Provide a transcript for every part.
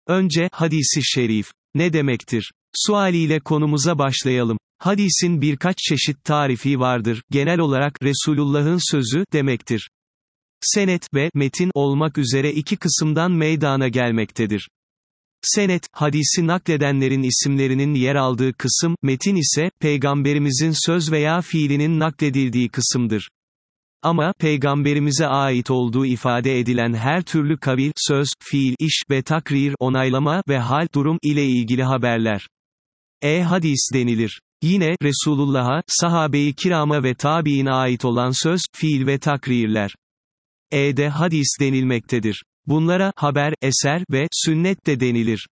Önce, hadisi şerif ne demektir? Sualiyle konumuza başlayalım. Hadisin birkaç çeşit tarifi vardır, genel olarak, Resulullah'ın sözü, demektir. Senet ve metin olmak üzere iki kısımdan meydana gelmektedir. Senet, hadisi nakledenlerin isimlerinin yer aldığı kısım, metin ise, peygamberimizin söz veya fiilinin nakledildiği kısımdır. Ama, peygamberimize ait olduğu ifade edilen her türlü kavil, söz, fiil, iş ve takrir, onaylama ve hal, durum ile ilgili haberler. Hadis denilir. Yine, Resulullah'a, sahabe-i kirama ve tabiine ait olan söz, fiil ve takrirler. De hadis denilmektedir. Bunlara, haber, eser ve sünnet de denilir.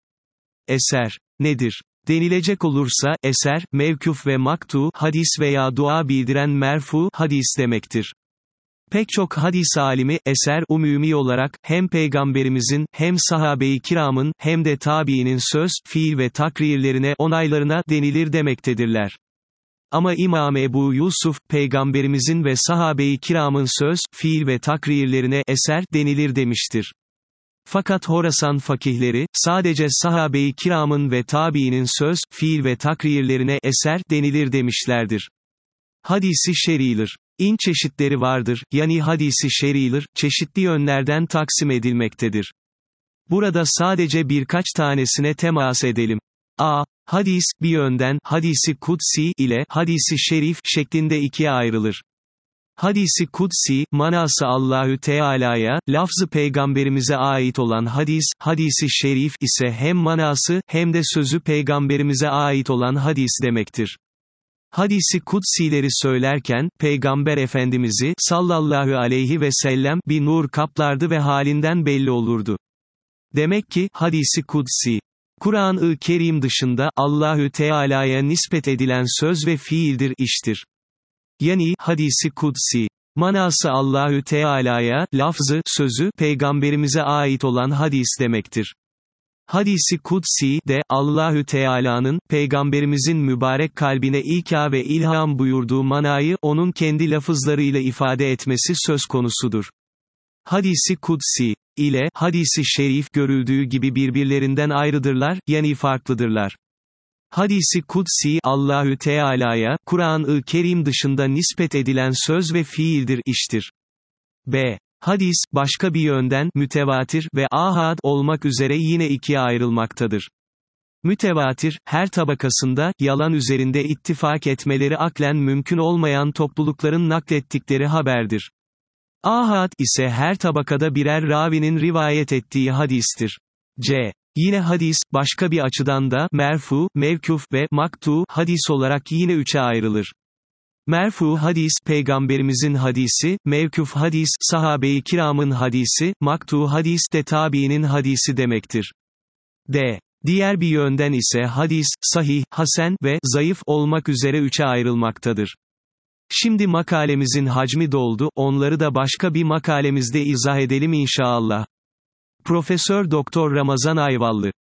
Eser nedir? Denilecek olursa, eser, mevkuf ve maktu, hadis veya dua bildiren merfu, hadis demektir. Pek çok hadis alimi, eser, umumi olarak, hem peygamberimizin, hem sahabe-i kiramın, hem de tabiinin söz, fiil ve takrirlerine, onaylarına, denilir demektedirler. Ama İmam Ebu Yusuf, peygamberimizin ve sahabe-i kiramın söz, fiil ve takrirlerine, eser, denilir demiştir. Fakat Horasan fakihleri, sadece sahabe-i kiramın ve tabiinin söz, fiil ve takrirlerine, eser, denilir demişlerdir. Hadisi şerilir. İn çeşitleri vardır, yani hadisi şerilir, çeşitli yönlerden taksim edilmektedir. Burada sadece birkaç tanesine temas edelim. Hadis, bir yönden, hadisi kudsi ile, hadisi şerif, şeklinde ikiye ayrılır. Hadisi kudsi, manası Allahü Teala'ya, lafzı peygamberimize ait olan hadis, hadisi şerif ise hem manası, hem de sözü peygamberimize ait olan hadis demektir. Hadisi kutsileri söylerken, Peygamber Efendimiz'i, sallallahu aleyhi ve sellem, bir nur kaplardı ve halinden belli olurdu. Demek ki, hadisi kudsi, Kur'an-ı Kerim dışında, Allahü Teala'ya nispet edilen söz ve fiildir, iştir. Yani, hadisi kudsi, manası Allahü Teala'ya, lafzı, sözü, peygamberimize ait olan hadis demektir. Hadisi kudsi de, Allahü Teala'nın, peygamberimizin mübarek kalbine ilka ve ilham buyurduğu manayı, onun kendi lafızlarıyla ifade etmesi söz konusudur. Hadisi kudsi ile, hadisi şerif görüldüğü gibi birbirlerinden ayrıdırlar, yani farklıdırlar. Hadisi kudsi, Allahü Teala'ya, Kur'an-ı Kerim dışında nispet edilen söz ve fiildir, iştir. Hadis, başka bir yönden, mütevatir ve ahad olmak üzere yine ikiye ayrılmaktadır. Mütevatir, her tabakasında, yalan üzerinde ittifak etmeleri aklen mümkün olmayan toplulukların naklettikleri haberdir. Ahad ise her tabakada birer ravinin rivayet ettiği hadistir. Yine hadis, başka bir açıdan da, merfu, mevkuf ve maktu hadis olarak yine üçe ayrılır. Merfu hadis, peygamberimizin hadisi, mevkuf hadis, sahabe-i kiramın hadisi, maktu hadis de tabiinin hadisi demektir. Diğer bir yönden ise hadis, sahih, hasen ve zayıf olmak üzere üçe ayrılmaktadır. Şimdi makalemizin hacmi doldu, onları da başka bir makalemizde izah edelim inşallah. Profesör Doktor Ramazan Ayvallı